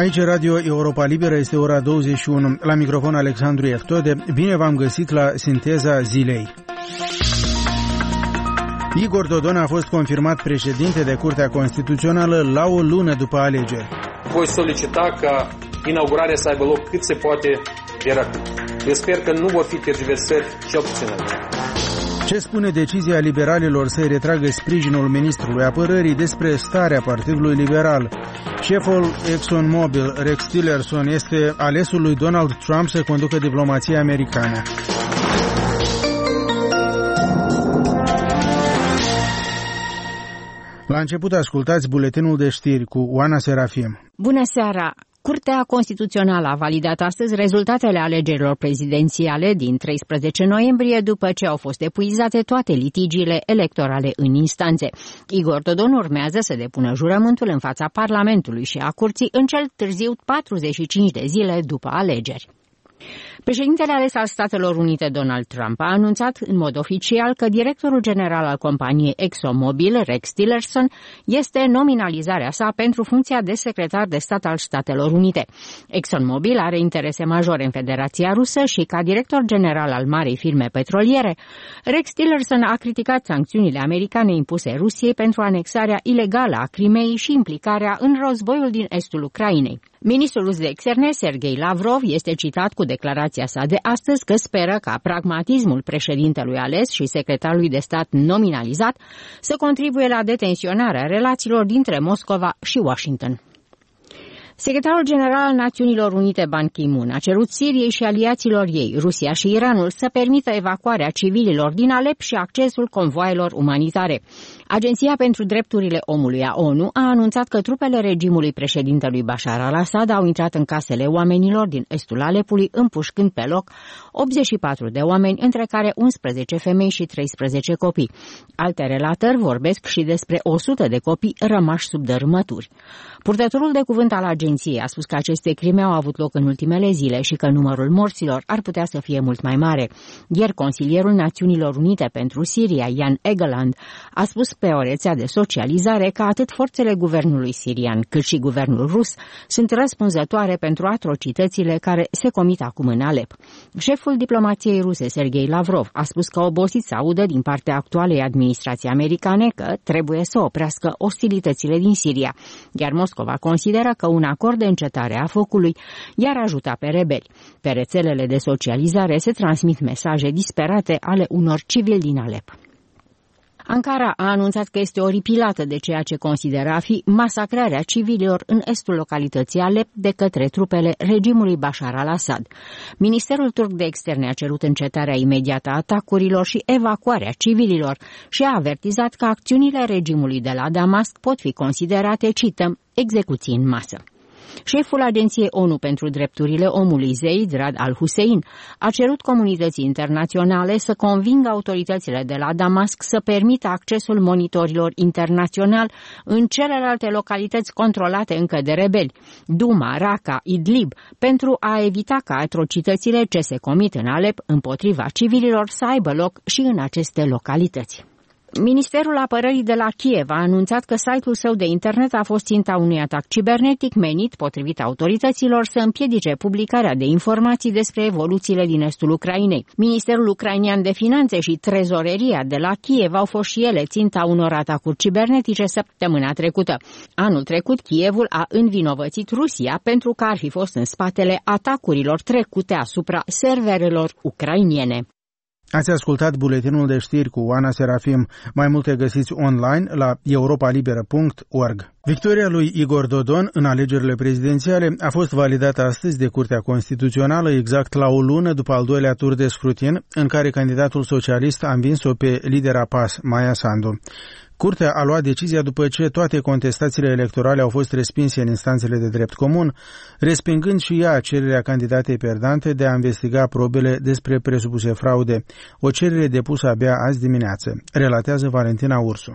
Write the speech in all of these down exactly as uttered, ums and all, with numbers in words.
Aici Radio Europa Liberă, este ora douăzeci și unu. La microfon Alexandru Eftode. Bine v-am găsit la Sinteza Zilei. Igor Dodon a fost confirmat președinte de Curtea Constituțională la o lună după alegeri. Voi solicita ca inaugurarea să aibă loc cât se poate de rapid. Eu sper că nu vor fi tergiversări, cel puțin aici. Ce spune decizia liberalilor să-i retragă sprijinul ministrului apărării despre starea Partidului Liberal? Șeful ExxonMobil, Rex Tillerson, este alesul lui Donald Trump să conducă diplomația americană. La început ascultați buletinul de știri cu Oana Serafim. Bună seara! Curtea Constituțională a validat astăzi rezultatele alegerilor prezidențiale din treisprezece noiembrie, după ce au fost epuizate toate litigiile electorale în instanțe. Igor Dodon urmează să depună jurământul în fața Parlamentului și a Curții în cel târziu patruzeci și cinci de zile după alegeri. Președintele ales al Statelor Unite, Donald Trump, a anunțat în mod oficial că directorul general al companiei ExxonMobil, Rex Tillerson, este nominalizarea sa pentru funcția de secretar de stat al Statelor Unite. ExxonMobil are interese majore în Federația Rusă și, ca director general al marei firme petroliere, Rex Tillerson a criticat sancțiunile americane impuse Rusiei pentru anexarea ilegală a Crimeei și implicarea în războiul din estul Ucrainei. Ministrul rus de externe, Sergei Lavrov, este citat cu declarația sa de astăzi că speră ca pragmatismul președintelui ales și secretarului de stat nominalizat să contribuie la detensionarea relațiilor dintre Moscova și Washington. Secretarul general al Națiunilor Unite, Ban Ki-moon, a cerut Siriei și aliaților ei, Rusia și Iranul, să permită evacuarea civililor din Alep și accesul convoaielor umanitare. Agenția pentru Drepturile Omului a ONU a anunțat că trupele regimului președintelui Bashar al-Assad au intrat în casele oamenilor din estul Alepului, împușcând pe loc optzeci și patru de oameni, între care unsprezece femei și treisprezece copii. Alte relatări vorbesc și despre o sută de copii rămași sub dărâmături. Purtătorul de cuvânt al agenției a spus că aceste crime au avut loc în ultimele zile și că numărul morților ar putea să fie mult mai mare. Ieri, consilierul Națiunilor Unite pentru Siria, Jan Egeland, a spus pe o rețea de socializare că atât forțele guvernului sirian cât și guvernul rus sunt răspunzătoare pentru atrocitățile care se comit acum în Alep. Șeful diplomației ruse, Sergei Lavrov, a spus că obosit să audă din partea actualei administrații americane că trebuie să oprească ostilitățile din Siria, iar Moscova consideră că un acord de încetare a focului i-ar ajuta pe rebeli. Pe rețelele de socializare se transmit mesaje disperate ale unor civili din Alep. Ankara a anunțat că este oripilată de ceea ce consideră a fi masacrarea civililor în estul localității Alep de către trupele regimului Bashar al-Assad. Ministerul turc de externe a cerut încetarea imediată a atacurilor și evacuarea civililor și a avertizat că acțiunile regimului de la Damasc pot fi considerate, cităm, execuții în masă. Șeful Agenției ONU pentru Drepturile Omului, Zeid Rad al-Hussein, a cerut comunității internaționale să convingă autoritățile de la Damasc să permită accesul monitorilor internaționali în celelalte localități controlate încă de rebeli, Duma, Raqqa, Idlib, pentru a evita ca atrocitățile ce se comit în Alep împotriva civililor să aibă loc și în aceste localități. Ministerul Apărării de la Kiev a anunțat că site-ul său de internet a fost ținta unui atac cibernetic menit, potrivit autorităților, să împiedice publicarea de informații despre evoluțiile din estul Ucrainei. Ministerul ucrainian de Finanțe și Trezoreria de la Kiev au fost și ele ținta unor atacuri cibernetice săptămâna trecută. Anul trecut, Kievul a învinovățit Rusia pentru că ar fi fost în spatele atacurilor trecute asupra serverelor ucrainiene. Ați ascultat buletinul de știri cu Oana Serafim. Mai multe găsiți online la europa liberă punct org. Victoria lui Igor Dodon în alegerile prezidențiale a fost validată astăzi de Curtea Constituțională exact la o lună după al doilea tur de scrutin, în care candidatul socialist a învins-o pe lidera P A S, Maia Sandu. Curtea a luat decizia după ce toate contestațiile electorale au fost respinse în instanțele de drept comun, respingând și ea cererea candidatei perdante de a investiga probele despre presupuse fraude, o cerere depusă abia azi dimineață, relatează Valentina Ursu.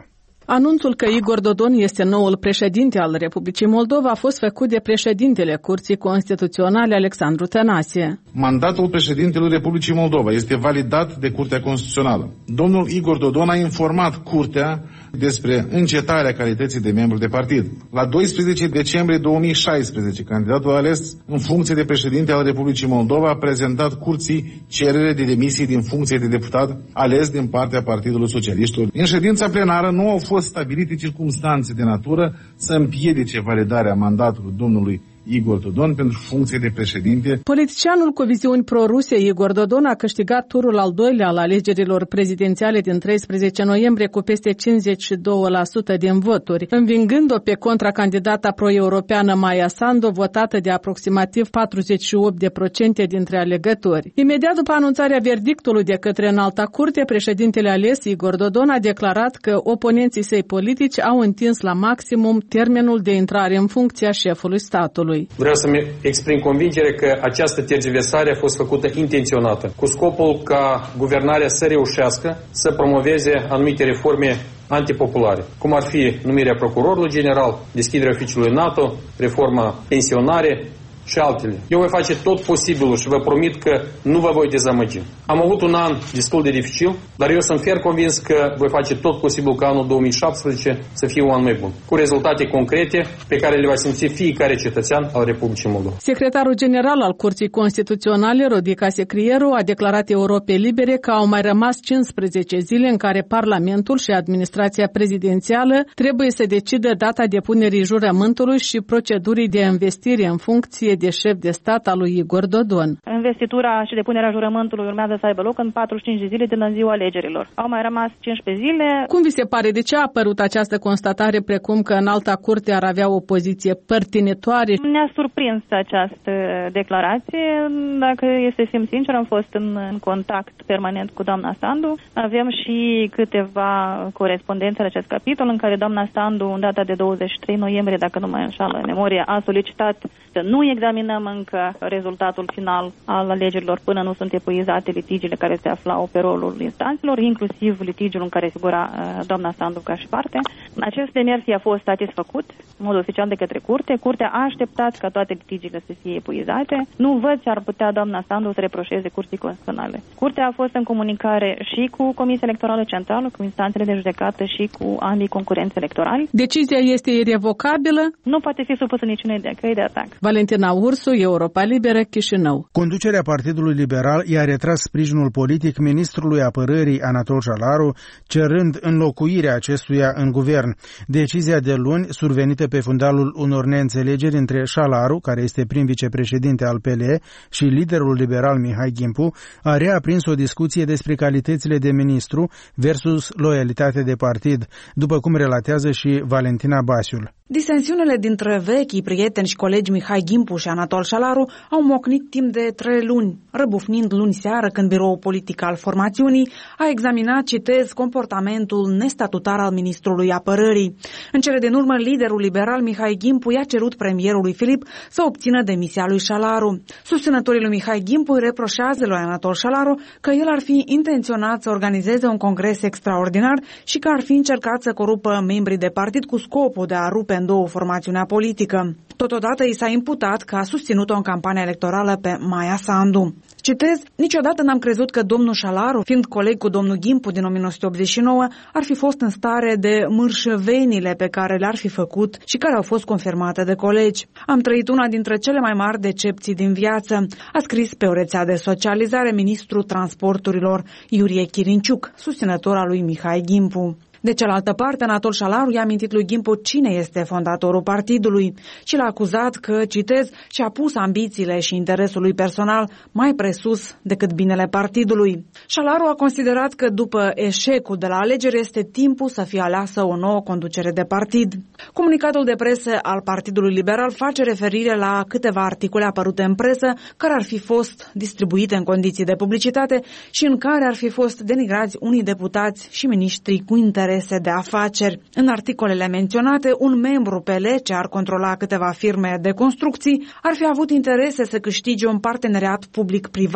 Anunțul că Igor Dodon este noul președinte al Republicii Moldova a fost făcut de președintele Curții Constituționale Alexandru Tănase. Mandatul președintelui Republicii Moldova este validat de Curtea Constituțională. Domnul Igor Dodon a informat Curtea despre încetarea calității de membru de partid. La doisprezece decembrie două mii șaisprezece, candidatul ales în funcție de președinte al Republicii Moldova a prezentat Curții cerere de demisie din funcție de deputat ales din partea Partidului Socialiștilor. În ședința plenară nu au fost stabilite circumstanțe de natură să împiedice validarea mandatului domnului Igor Dodon pentru funcție de președinte. Politicianul cu viziuni pro-ruse Igor Dodon a câștigat turul al doilea al alegerilor prezidențiale din treisprezece noiembrie cu peste cincizeci și doi la sută din voturi, învingând-o pe contracandidata pro-europeană Maia Sandu, votată de aproximativ patruzeci și opt la sută dintre alegători. Imediat după anunțarea verdictului de către Înalta Curte, președintele ales Igor Dodon a declarat că oponenții săi politici au întins la maximum termenul de intrare în funcția șefului statului. Vreau să-mi exprim convingere că această tergiversare a fost făcută intenționată, cu scopul ca guvernarea să reușească să promoveze anumite reforme antipopulare, cum ar fi numirea procurorului general, deschiderea oficiului NATO, reforma pensionare și altele. Eu voi face tot posibilul și vă promit că nu vă voi dezamăgi. Am avut un an destul de dificil, dar eu sunt fer convins că voi face tot posibilul ca anul două mii șaptesprezece să fie un an mai bun, cu rezultate concrete pe care le va simți fiecare cetățean al Republicii Moldova. Secretarul general al Curții Constituționale, Rodica Secrieru, a declarat Europei Libere că au mai rămas cincisprezece zile în care Parlamentul și administrația prezidențială trebuie să decidă data depunerii jurământului și procedurii de investire în funcție de șef de stat al lui Igor Dodon. Investitura și depunerea jurământului urmează să aibă loc în patruzeci și cinci de zile din ziua alegerilor. Au mai rămas cincisprezece zile. Cum vi se pare, de ce a apărut această constatare precum că Înalta Curte ar avea o poziție părtinitoare? Ne-a surprins această declarație. Dacă este să fim sincer, am fost în, în contact permanent cu doamna Sandu. Avem și câteva corespondențe în acest capitol în care doamna Sandu, în data de douăzeci și trei noiembrie, dacă nu mai înșală memoria, a solicitat să nu examinăm încă rezultatul final al alegerilor până nu sunt epuizate litigiile care se aflau pe rolul instanțelor, inclusiv litigiul în care figura doamna Sandu ca și parte. Acest demers a fost satisfăcut în mod oficial de către curte. Curtea a așteptat ca toate litigiile să fie epuizate. Nu văd ce ar putea doamna Sandu să reproșeze Curții Constituționale. Curtea a fost în comunicare și cu Comisia Electorală Centrală, cu instanțele de judecată și cu ambii concurenți electorali. Decizia este irrevocabilă? Nu poate fi supusă niciunei căi de atac. Valentina Ursu, Europa Liberă, Chișinău. Conducerea Partidului Liberal i-a retras sprijinul politic ministrului apărării Anatol Șalaru, cerând înlocuirea acestuia în guvern. Decizia de luni, survenită pe fundalul unor neînțelegeri între Șalaru, care este prim vicepreședinte al P L E, și liderul liberal Mihai Gimpu, a reaprins o discuție despre calitățile de ministru versus loialitate de partid, după cum relatează și Valentina Basiul. Disensiunile dintre vechii prieteni și colegi Mihai Gimpu și Anatol Șalaru au mocnit timp de trei luni, răbufnind luni seară când biroul politic al formațiunii a examinat, citez, comportamentul nestatutar al ministrului apărării. În cele din urmă, liderul liberal Mihai Gimpu i-a cerut premierului Filip să obțină demisia lui Șalaru. Susținătorii lui Mihai Gimpu îi reproșează lui Anatol Șalaru că el ar fi intenționat să organizeze un congres extraordinar și că ar fi încercat să corupă membrii de partid cu scopul de a rupe în două formațiunea politică. Totodată i s-a imputat că a susținut-o în campania electorală pe Maia Sandu. Citez, niciodată n-am crezut că domnul Șalaru, fiind coleg cu domnul Gimpu din o mie nouă sute optzeci și nouă, ar fi fost în stare de mârșăvenile pe care le-ar fi făcut și care au fost confirmate de colegi. Am trăit una dintre cele mai mari decepții din viață, a scris pe o rețea de socializare ministrul transporturilor Iurie Chirinciuc, susținător al lui Mihai Gimpu. De cealaltă parte, Anatol Șalaru i-a amintit lui Gimpu cine este fondatorul partidului și l-a acuzat că, citez, și-a pus ambițiile și interesul lui personal mai presus decât binele partidului. Șalaru a considerat că după eșecul de la alegeri este timpul să fie aleasă o nouă conducere de partid. Comunicatul de presă al Partidului Liberal face referire la câteva articole apărute în presă care ar fi fost distribuite în condiții de publicitate și în care ar fi fost denigrați unii deputați și miniștri cu interes de afaceri. În articolele menționate, un membru P L ce ar controla câteva firme de construcții ar fi avut interese să câștige un parteneriat public-privat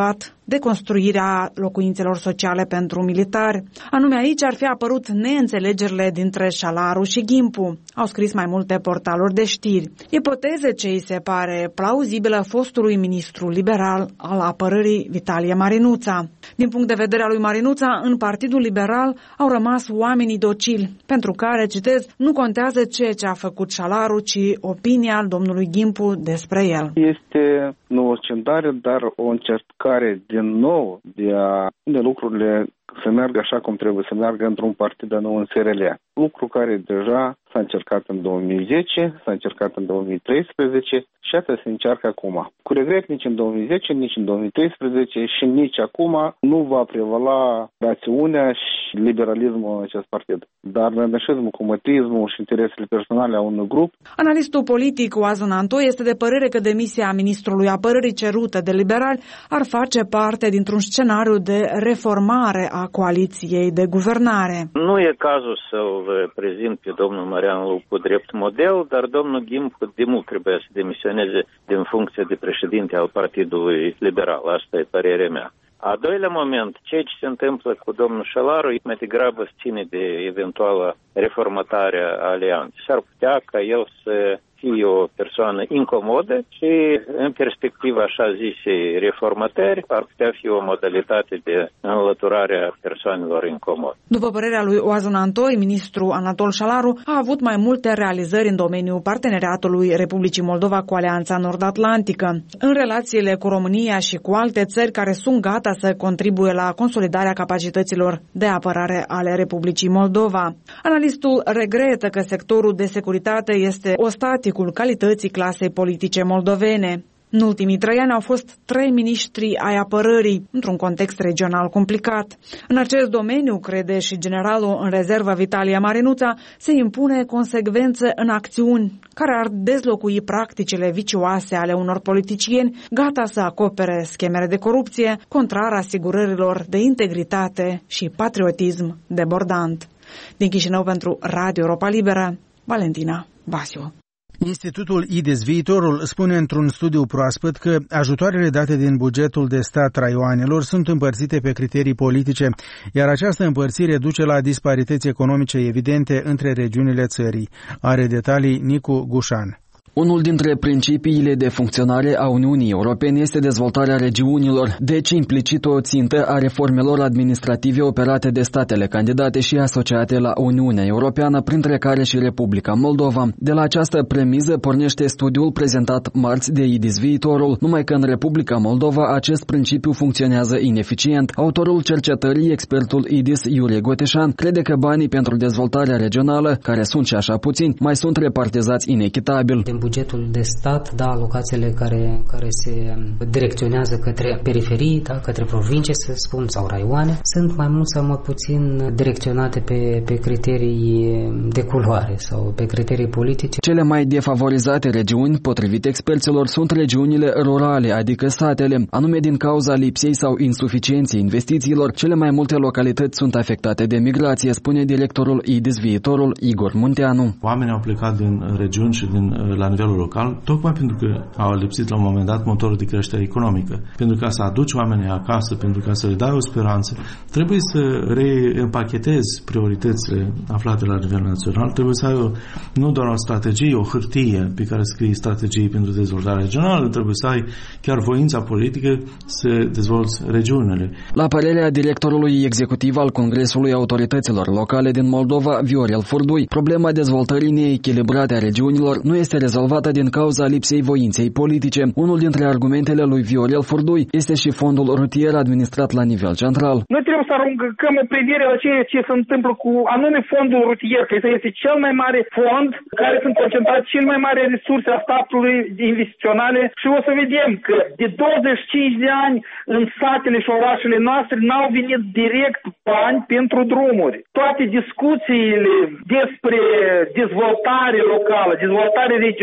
de construirea locuințelor sociale pentru militari. Anume aici ar fi apărut neînțelegerile dintre Șalaru și Ghimpu, au scris mai multe portaluri de știri. Ipoteze ce îi se pare plauzibilă fostului ministru liberal al apărării Vitalie Marinuța. Din punct de vedere al lui Marinuța, în Partidul Liberal au rămas oamenii docili, pentru care, citez, nu contează ceea ce a făcut Șalaru, ci opinia domnului Ghimpu despre el. Este nu o scindare, dar o încercare din nou de a de lucrurile să meargă așa cum trebuie să meargă într-un partid, nu în S R L. Lucru care deja s-a încercat în două mii zece, s-a încercat în două mii treisprezece și asta se încearcă acum. Cu regret, nici în două mii zece, nici în două mii treisprezece și nici acum nu va prevala rațiunea și liberalismul în acest partid. Dar nășismul, comunismul și interesele personale a unui grup. Analistul politic Oazon Antoi este de părere că demisia ministrului apărării cerută de liberali ar face parte dintr-un scenariu de reformare a coaliției de guvernare. Nu e cazul să-l prezint pe domnul Marian Lupu drept model, dar domnul Ghimpu de mult trebuie să demisioneze din funcție de președinte al Partidului Liberal. Asta e părerea mea. A doilea moment, ceea ce se întâmplă cu domnul Șalaru mai degrabă ține de eventuală reformatare a alianței. S-ar putea ca el să fie o persoană incomodă și în perspectiva așa zisei reformatări ar putea fi o modalitate de înlăturare a persoanelor incomode. După părerea lui Oazon Antoi, ministrul Anatol Șalaru a avut mai multe realizări în domeniul parteneriatului Republicii Moldova cu Alianța Nord-Atlantică, în relațiile cu România și cu alte țări care sunt gata să contribuie la consolidarea capacităților de apărare ale Republicii Moldova. Analistul regretă că sectorul de securitate este ostatic calității clasei politice moldovene. În ultimii trei ani au fost trei miniștri ai apărării, într-un context regional complicat. În acest domeniu, crede și generalul în rezervă Vitalie Marinuța, se impune consecvență în acțiuni care ar dezlocui practicile vicioase ale unor politicieni gata să acopere schemele de corupție, contrar asigurărilor de integritate și patriotism debordant. Din Chișinău pentru Radio Europa Liberă, Valentina Basiu. Institutul I D I S Viitorul spune într-un studiu proaspăt că ajutoarele date din bugetul de stat raioanelor sunt împărțite pe criterii politice, iar această împărțire duce la disparități economice evidente între regiunile țării. Are detalii Nicu Gușan. Unul dintre principiile de funcționare a Uniunii Europene este dezvoltarea regiunilor, deci implicit o țintă a reformelor administrative operate de statele candidate și asociate la Uniunea Europeană, printre care și Republica Moldova. De la această premiză pornește studiul prezentat marți de I D I S Viitorul, numai că în Republica Moldova acest principiu funcționează ineficient. Autorul cercetării, expertul I D I S Iurie Goteșan, crede că banii pentru dezvoltarea regională, care sunt și așa puțini, mai sunt repartizați inechitabil. Bugetul de stat, da, alocațiile care, care se direcționează către periferii, da, către provincii, să spun, sau raioane, sunt mai mult sau mai puțin direcționate pe, pe criterii de culoare sau pe criterii politice. Cele mai defavorizate regiuni, potrivit experților, sunt regiunile rurale, adică satele. Anume din cauza lipsei sau insuficienței investițiilor, cele mai multe localități sunt afectate de migrație, spune directorul I D I S Viitorul Igor Munteanu. Oamenii au plecat din regiuni și din la nivelul local, tocmai pentru că au lipsit la un moment dat motorul de creștere economică. Pentru ca să aduci oamenii acasă, pentru ca să le dai o speranță, trebuie să reîmpachetezi prioritățile aflate la nivel național, trebuie să ai o, nu doar o strategie, o hârtie pe care scrii strategii pentru dezvoltarea regională, trebuie să ai chiar voința politică să dezvolți regiunile. La părerea directorului executiv al Congresului Autorităților Locale din Moldova, Viorel Furdui, problema dezvoltării neechilibrate a regiunilor nu este rezolvată din cauza lipsei voinței politice. Unul dintre argumentele lui Viorel Furdui este și fondul rutier administrat la nivel central. Noi trebuie să aruncăm o privire la ceea ce se întâmplă cu anume fondul rutier, că este cel mai mare fond care sunt concentrate cel mai mare resurse a statului investiționale și o să vedem că de douăzeci și cinci de ani în satele și orașele noastre n-au venit direct bani pentru drumuri. Toate discuțiile despre dezvoltare locală, dezvoltare regională,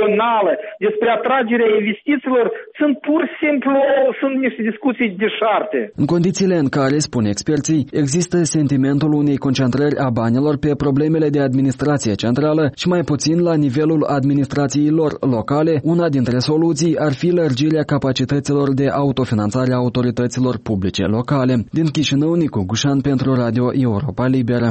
regională, despre atragerea investițiilor, sunt pur și simplu sunt niște discuții deșarte. În condițiile în care, spun experții, există sentimentul unei concentrări a banilor pe problemele de administrație centrală și mai puțin la nivelul administrațiilor locale, una dintre soluții ar fi lărgirea capacităților de autofinanțare a autorităților publice locale. Din Chișinău, Nicu Gușan pentru Radio Europa Liberă.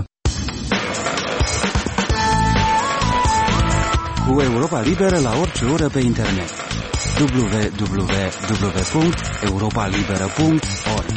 Cu Europa Liberă la orice oră pe internet. w w w punct europa liberă punct org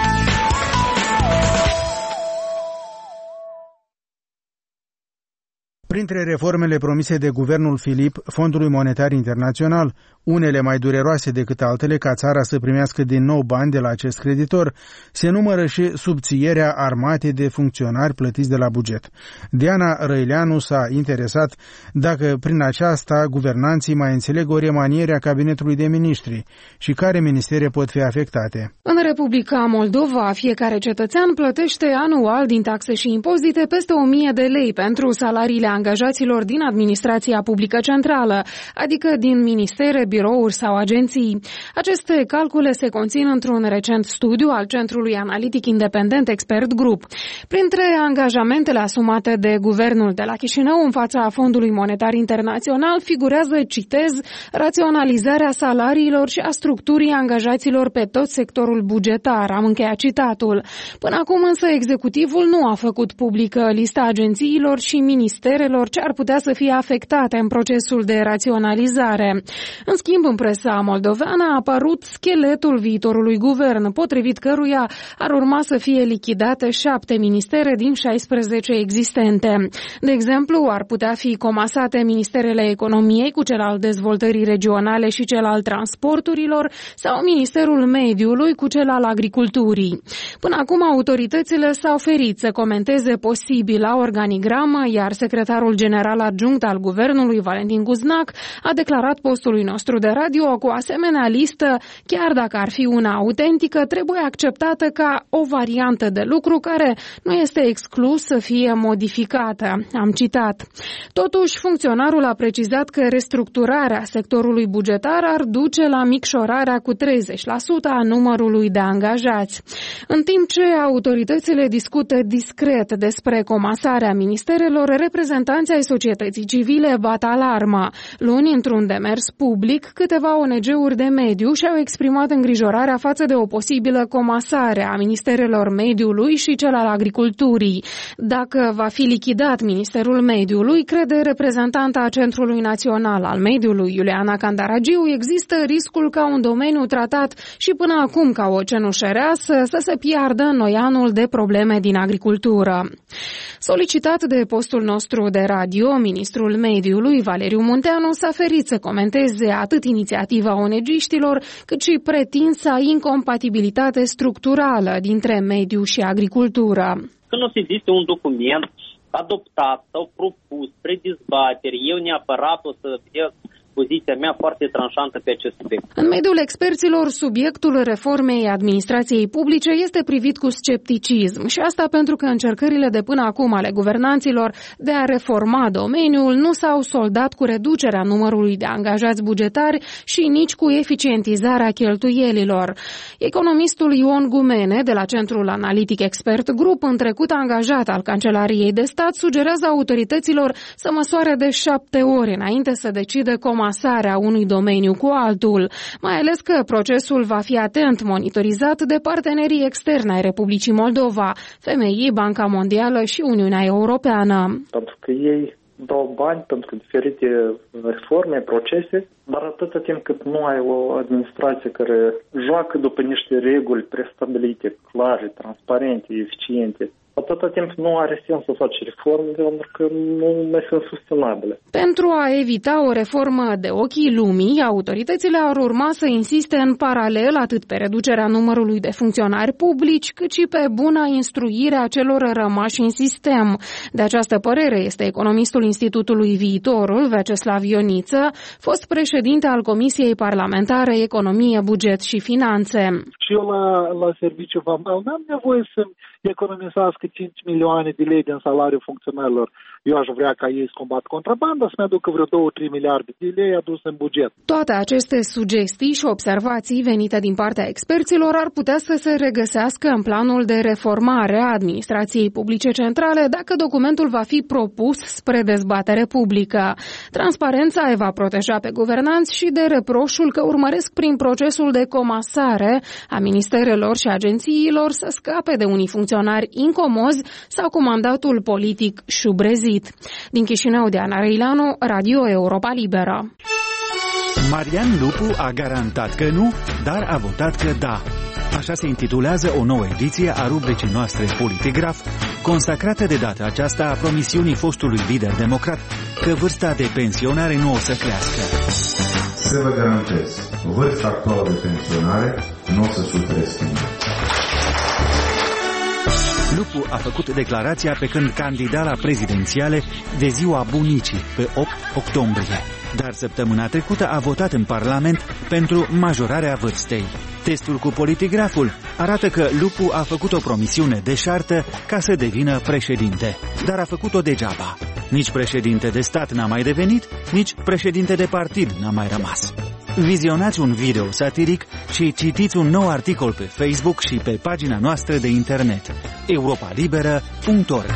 Printre reformele promise de guvernul Filip, Fondului Monetar Internațional, unele mai dureroase decât altele ca țara să primească din nou bani de la acest creditor, se numără și subțierea armatei de funcționari plătiți de la buget. Diana Răileanu s-a interesat dacă prin aceasta guvernanții mai înțeleg o remaniere a cabinetului de miniștri și care ministere pot fi afectate. În Republica Moldova, fiecare cetățean plătește anual din taxe și impozite peste o mie de lei pentru salariile angajaților din administrația publică centrală, adică din ministere, birouri sau agenții. Aceste calcule se conțin într-un recent studiu al Centrului Analitic Independent Expert Group. Printre angajamentele asumate de guvernul de la Chișinău în fața Fondului Monetar Internațional figurează, citez, raționalizarea salariilor și a structurii angajaților pe tot sectorul bugetar. Am încheiat citatul. Până acum însă executivul nu a făcut publică lista agențiilor și ministerelor ce ar putea să fie afectate în procesul de raționalizare. În schimb, în presa moldoveană a apărut scheletul viitorului guvern, potrivit căruia ar urma să fie lichidate șapte ministere din șaisprezece existente. De exemplu, ar putea fi comasate ministerele economiei cu cel al dezvoltării regionale și cel al transporturilor sau Ministerul Mediului cu cel al agriculturii. Până acum, autoritățile s-au ferit să comenteze posibila organigramă, iar secretarul general adjunct al guvernului, Valentin Guznac, a declarat postului nostru de radio că o asemenea listă, chiar dacă ar fi una autentică, trebuie acceptată ca o variantă de lucru care nu este exclus să fie modificată. Am citat. Totuși, funcționarul a precizat că restructurarea sectorului bugetar ar duce la micșorarea cu treizeci la sută a numărului de angajați. În timp ce autoritățile discută discret despre comasarea ministerelor, reprezentanții ai societății civile bat alarma. Luni, într-un demers public, câteva O N G-uri de mediu și-au exprimat îngrijorarea față de o posibilă comasare a ministerelor mediului și cel al agriculturii. Dacă va fi lichidat Ministerul Mediului, crede reprezentanta Centrului Național al Mediului, Iuliana Candaragiu, există riscul ca un domeniu tratat și până acum ca o cenușăreasă să se piardă în noi anul de probleme din agricultură. Solicitat de postul nostru de radio, ministrul mediului, Valeriu Munteanu, s-a ferit să comenteze atât inițiativa O N G-știlor, cât și pretinsa incompatibilitate structurală dintre mediu și agricultură. Când o să existe un document adoptat sau propus spre dezbatere, eu neapărat o să fie poziția mea foarte tranșantă pe acest subiect. În mediul experților, subiectul reformei administrației publice este privit cu scepticism și asta pentru că încercările de până acum ale guvernanților de a reforma domeniul nu s-au soldat cu reducerea numărului de angajați bugetari și nici cu eficientizarea cheltuielilor. Economistul Ion Gumene de la Centrul Analitic Expert Group, în trecut angajat al Cancelariei de Stat, sugerează autorităților să măsoare de șapte ori înainte să decide comasarea unui domeniu cu altul, mai ales că procesul va fi atent monitorizat de partenerii externi ai Republicii Moldova, F M I, Banca Mondială și Uniunea Europeană. Pentru că ei dau bani pentru diferite reforme, procese, dar atâta timp cât nu ai o administrație care joacă după niște reguli prestabilite, clare, transparente, eficiente, atâta timp nu are sens să faci reforme pentru că nu mai sunt sustenabile. Pentru a evita o reformă de ochii lumii, autoritățile ar urma să insiste în paralel atât pe reducerea numărului de funcționari publici, cât și pe buna instruire a celor rămași în sistem. De această părere este economistul Institutului Viitorul, Vyacheslav Ioniță, fost președinte al Comisiei Parlamentare Economie, Buget și Finanțe. și eu la, la serviciu vamal n-am nevoie să-mi economisească cinci milioane de lei din salariul funcționarilor. Eu aș vrea ca ei să combat contrabanda, să-mi aducă vreo două trei miliarde de lei adus în buget. Toate aceste sugestii și observații venite din partea experților ar putea să se regăsească în planul de reformare a administrației publice centrale dacă documentul va fi propus spre dezbatere publică. Transparența îi va proteja pe guvernanți și de reproșul că urmăresc prin procesul de comasare a ministerelor și agențiilor să scape de unii funcționari incomozi sau cu mandatul politic șubrezit. Din Chișinău, Diana Răileanu, Radio Europa Liberă. Marian Lupu a garantat că nu, dar a votat că da. Așa se intitulează o nouă ediție a rubricii noastre Politigraf, consacrată de data aceasta a promisiunii fostului lider democrat că vârsta de pensionare nu o să crească. Să vă garantez, vârsta actuală de pensionare nu o să sufere schimbări. Lupu a făcut declarația pe când candida la prezidențiale de ziua bunicii, pe opt octombrie. Dar săptămâna trecută a votat în Parlament pentru majorarea vârstei. Testul cu Politigraful arată că Lupu a făcut o promisiune deșartă ca să devină președinte, dar a făcut-o degeaba. Nici președinte de stat n-a mai devenit, nici președinte de partid n-a mai rămas. Vizionați un video satiric și citiți un nou articol pe Facebook și pe pagina noastră de internet europa liberă punct org.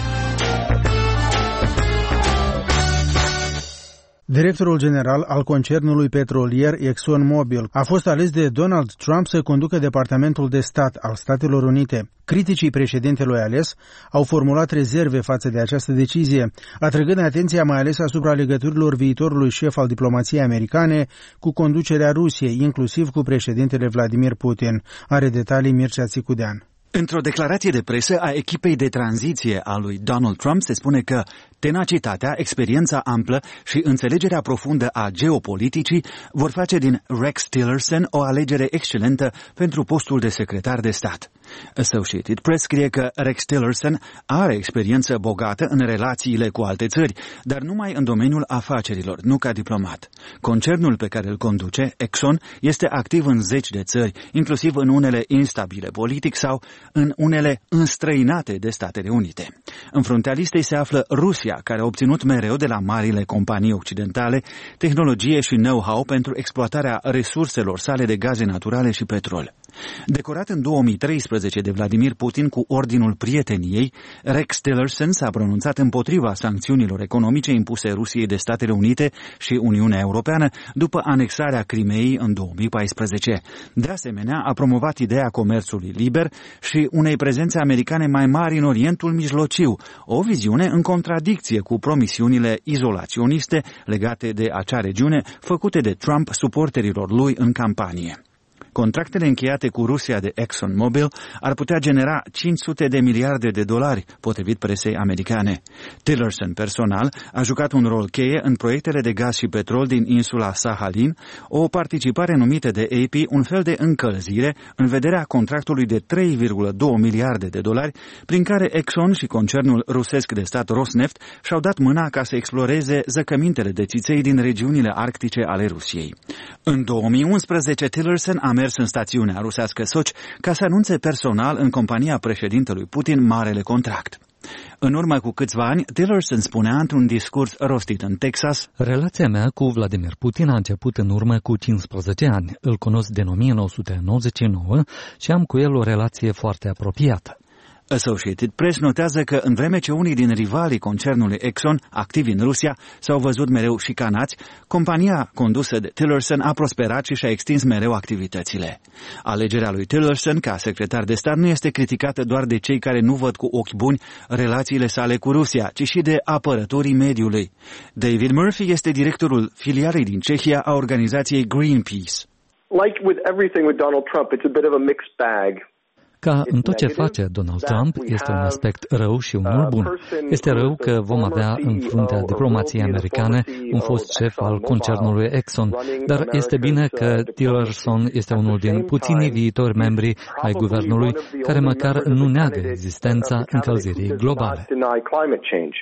Directorul general al concernului petrolier ExxonMobil a fost ales de Donald Trump să conducă Departamentul de Stat al Statelor Unite. Criticii președintelui ales au formulat rezerve față de această decizie, atrăgând atenția mai ales asupra legăturilor viitorului șef al diplomației americane cu conducerea Rusiei, inclusiv cu președintele Vladimir Putin. Are detalii Mircea Țicudean. Într-o declarație de presă a echipei de tranziție a lui Donald Trump se spune că tenacitatea, experiența amplă și înțelegerea profundă a geopoliticii vor face din Rex Tillerson o alegere excelentă pentru postul de secretar de stat. Associated Press scrie că Rex Tillerson are experiență bogată în relațiile cu alte țări, dar numai în domeniul afacerilor, nu ca diplomat. Concernul pe care îl conduce, Exxon, este activ în zeci de țări, inclusiv în unele instabile politic sau în unele înstrăinate de Statele Unite. În fruntea listei se află Rusia, care a obținut mereu de la marile companii occidentale tehnologie și know-how pentru exploatarea resurselor sale de gaze naturale și petrol. Decorat în două mii treisprezece de Vladimir Putin cu Ordinul Prieteniei, Rex Tillerson s-a pronunțat împotriva sancțiunilor economice impuse Rusiei de Statele Unite și Uniunea Europeană după anexarea Crimeei în două mii paisprezece. De asemenea, a promovat ideea comerțului liber și unei prezențe americane mai mari în Orientul Mijlociu, o viziune în contradicție cu promisiunile izolaționiste legate de acea regiune făcute de Trump suporterilor lui în campanie. Contractele încheiate cu Rusia de ExxonMobil ar putea genera cinci sute de miliarde de dolari, potrivit presei americane. Tillerson personal a jucat un rol cheie în proiectele de gaz și petrol din insula Sahalin, o participare numită de A P un fel de încălzire în vederea contractului de trei virgulă doi miliarde de dolari, prin care Exxon și concernul rusesc de stat Rosneft și-au dat mâna ca să exploreze zăcămintele de țiței din regiunile arctice ale Rusiei. În două mii unsprezece, Tillerson a mers în stațiunea rusească Sochi ca să anunțe personal în compania președintelui Putin marele contract. În urmă cu câțiva ani, Tillerson spunea într-un discurs rostit în Texas: "Relația mea cu Vladimir Putin a început în urmă cu cincisprezece ani. Îl cunosc din o mie nouă sute nouăzeci și nouă și am cu el o relație foarte apropiată." Associated Press notează că în vreme ce unii din rivalii concernului Exxon, activi în Rusia, s-au văzut mereu șicanați, compania condusă de Tillerson a prosperat și și-a extins mereu activitățile. Alegerea lui Tillerson ca secretar de stat nu este criticată doar de cei care nu văd cu ochi buni relațiile sale cu Rusia, ci și de apărătorii mediului. David Murphy este directorul filialei din Cehia a organizației Greenpeace. Like with everything with Donald Trump, it's a bit of a mixed bag. Ca în tot ce face Donald Trump, este un aspect rău și unul bun. Este rău că vom avea în fruntea diplomației americane un fost șef al concernului Exxon, dar este bine că Tillerson este unul din puținii viitori membri ai guvernului care măcar nu neagă existența încălzirii globale.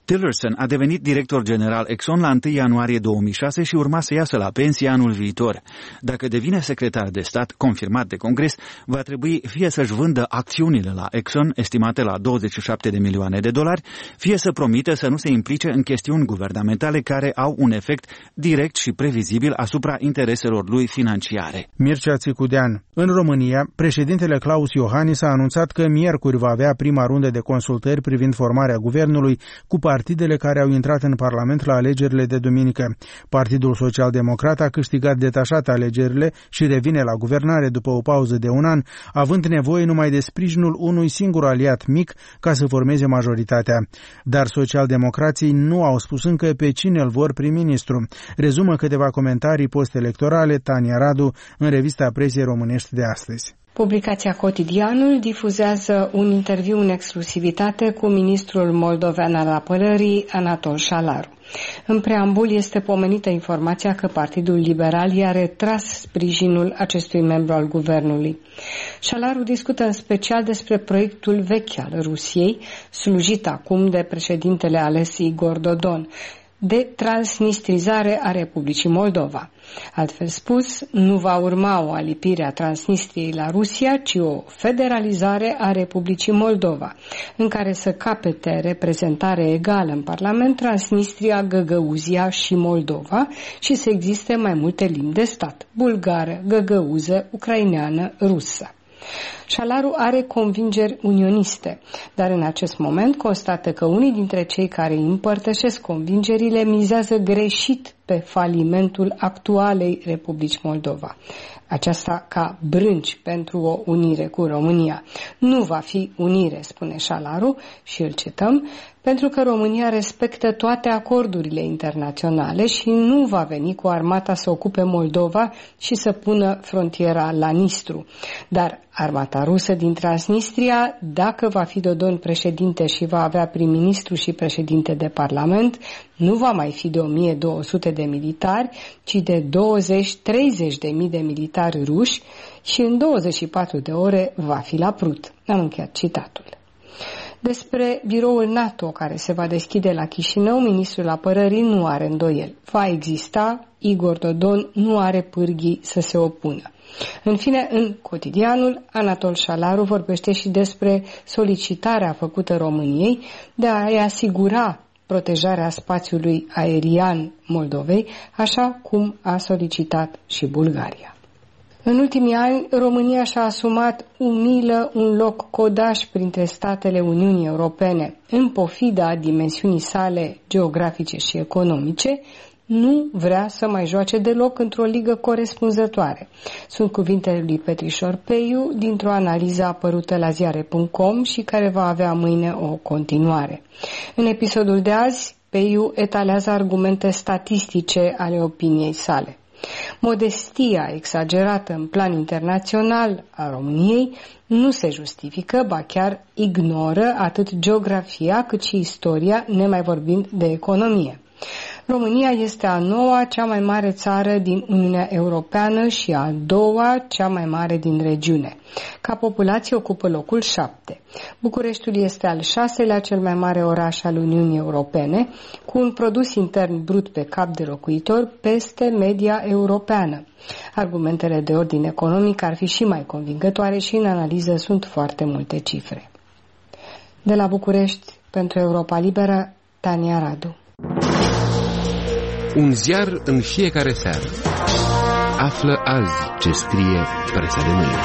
Tillerson a devenit director general Exxon la întâi ianuarie două mii șase și urma să iasă la pensie anul viitor. Dacă devine secretar de stat, confirmat de Congres, va trebui fie să-și vândă acțiunile la Exxon, estimate la douăzeci și șapte de milioane de dolari, fie să promită să nu se implice în chestiuni guvernamentale care au un efect direct și previzibil asupra intereselor lui financiare. Mircea Țicudean. În România, președintele Claus Iohannis a anunțat că miercuri va avea prima rundă de consultări privind formarea guvernului cu partidele care au intrat în Parlament la alegerile de duminică. Partidul Social-Democrat a câștigat detașat alegerile și revine la guvernare după o pauză de un an, având nevoie numai de sprijinul unui singur aliat mic ca să formeze majoritatea. Dar socialdemocrații nu au spus încă pe cine îl vor prim-ministru. Rezumă câteva comentarii post-electorale Tania Radu în revista Presiei Românești de astăzi. Publicația Cotidianul difuzează un interviu în exclusivitate cu ministrul moldovean al apărării, Anatol Șalaru. În preambul este pomenită informația că Partidul Liberal i-a retras sprijinul acestui membru al guvernului. Șalaru discută în special despre proiectul vechi al Rusiei, slujit acum de președintele ales Igor Dodon, de transnistrizare a Republicii Moldova. Altfel spus, nu va urma o alipire a Transnistriei la Rusia, ci o federalizare a Republicii Moldova, în care să capete reprezentare egală în Parlament Transnistria, Găgăuzia și Moldova și să existe mai multe limbi de stat: bulgară, găgăuză, ucraineană, rusă. Șalaru are convingeri unioniste, dar în acest moment constată că unii dintre cei care îi împărtășesc convingerile mizează greșit pe falimentul actualei Republici Moldova. Aceasta ca brânci pentru o unire cu România. Nu va fi unire, spune Șalaru, și îl cităm, pentru că România respectă toate acordurile internaționale și nu va veni cu armata să ocupe Moldova și să pună frontiera la Nistru. Dar armata rusă din Transnistria, dacă va fi Dodon președinte și va avea prim-ministru și președinte de parlament, nu va mai fi de o mie două sute de militari, ci de douăzeci treizeci de mii de militari ruși și în douăzeci și patru de ore va fi la Prut. Am încheiat citatul. Despre biroul NATO care se va deschide la Chișinău, ministrul apărării nu are îndoieli. Va exista, Igor Dodon nu are pârghii să se opună. În fine, în Cotidianul, Anatol Șalaru vorbește și despre solicitarea făcută României de a-i asigura protejarea spațiului aerian Moldovei, așa cum a solicitat și Bulgaria. În ultimii ani, România și-a asumat umilă un loc codaș printre statele Uniunii Europene. În pofida dimensiunii sale geografice și economice, nu vrea să mai joace deloc într-o ligă corespunzătoare. Sunt cuvintele lui Petrișor Peiu dintr-o analiză apărută la ziare punct com și care va avea mâine o continuare. În episodul de azi, Peiu etalează argumente statistice ale opiniei sale. Modestia exagerată în plan internațional a României nu se justifică, ba chiar ignoră atât geografia cât și istoria, nemai vorbind de economie. România este a noua cea mai mare țară din Uniunea Europeană și a doua cea mai mare din regiune. Ca populație ocupă locul șapte. Bucureștiul este al șaselea cel mai mare oraș al Uniunii Europene, cu un produs intern brut pe cap de locuitor peste media europeană. Argumentele de ordin economic ar fi și mai convingătoare și în analiză sunt foarte multe cifre. De la București, pentru Europa Liberă, Tania Radu. Un ziar în fiecare seară. Află azi ce scrie presa de mâine.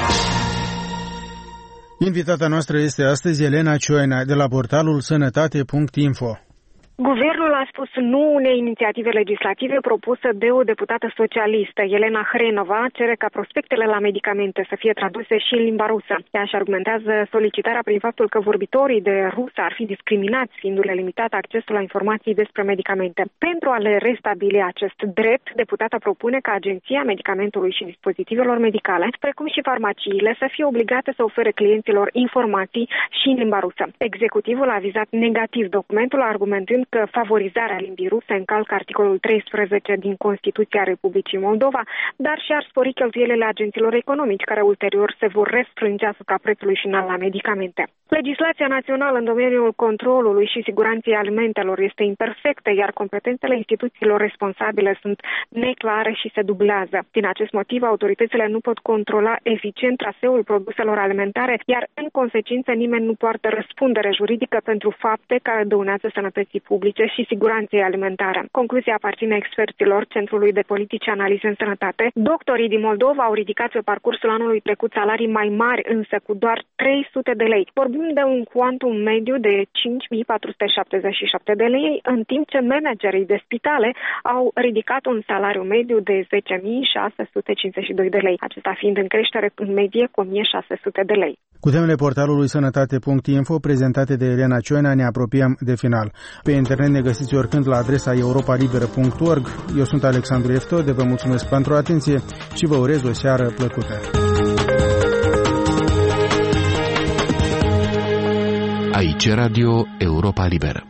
Invitata noastră este astăzi Elena Cioina de la portalul sănătate punct info. Guvernul a spus nu unei inițiative legislative propusă de o deputată socialistă. Elena Hrenova cere ca prospectele la medicamente să fie traduse și în limba rusă. Ea își argumentează solicitarea prin faptul că vorbitorii de rusă ar fi discriminați, fiindu-le limitat accesul la informații despre medicamente. Pentru a le restabili acest drept, deputata propune ca Agenția Medicamentului și Dispozitivelor Medicale, precum și farmaciile, să fie obligate să ofere clienților informații și în limba rusă. Executivul a avizat negativ documentul, argumentând că favorizarea limbii ruse încalcă articolul treisprezece din Constituția Republicii Moldova, dar și ar spori cheltuielile agenților economici, care ulterior se vor restrânge asupra prețului final la medicamente. Legislația națională în domeniul controlului și siguranței alimentelor este imperfectă, iar competențele instituțiilor responsabile sunt neclare și se dublează. Din acest motiv, autoritățile nu pot controla eficient traseul produselor alimentare, iar în consecință nimeni nu poartă răspundere juridică pentru fapte care dăunează sănătății publice și siguranței alimentare. Concluzia aparține experților Centrului de Politici Analize în Sănătate. Doctorii din Moldova au ridicat pe parcursul anului trecut salarii mai mari, însă cu doar trei sute de lei. Vorbim de un cuantum mediu de cinci mii patru sute șaptezeci și șapte de lei, în timp ce managerii de spitale au ridicat un salariu mediu de zece mii șase sute cincizeci și doi de lei, acesta fiind în creștere în medie cu o mie șase sute de lei. Cu temele portalului sănătate punct info prezentate de Elena Cioina ne apropiem de final. Pe internet ne găsiți oricând la adresa europa liberă punct org. Eu sunt Alexandru Eftode, vă mulțumesc pentru atenție și vă urez o seară plăcută. Aici Radio Europa Liberă.